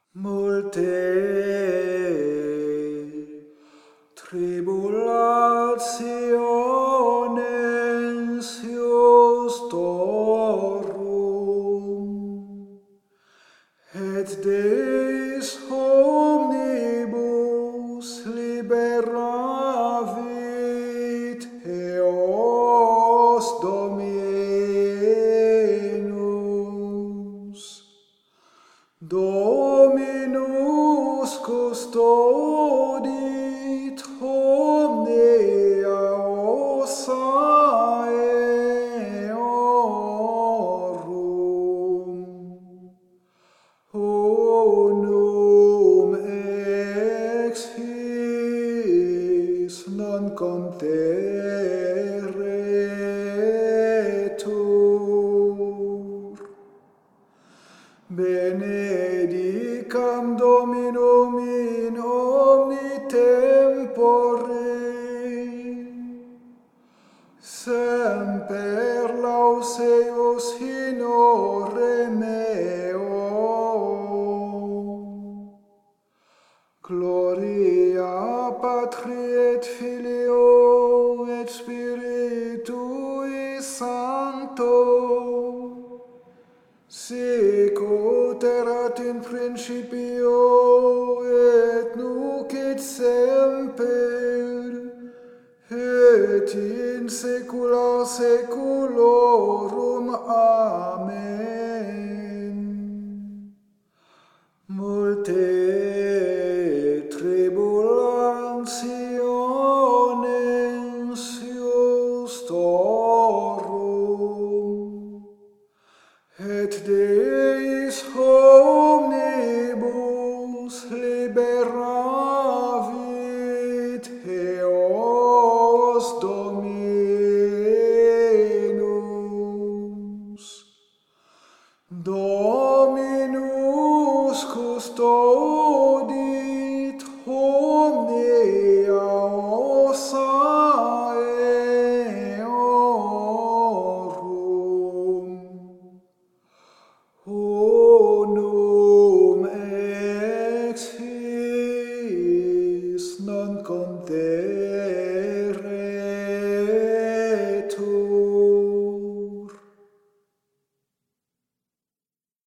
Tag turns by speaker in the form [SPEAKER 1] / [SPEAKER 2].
[SPEAKER 1] multe tribulationes justorum, et Deus omnibus liberavit eos Dominus. Dominus custodit omnia ossa eorum. Unum ex his non conterretur. Benedicam Dominum in omni tempore, semper laus eius in ore meo. Gloria Patri et Filio et Spiritui Sancto, sic ut erat in principio et nunc et semper et in saecula saeculorum. Amen.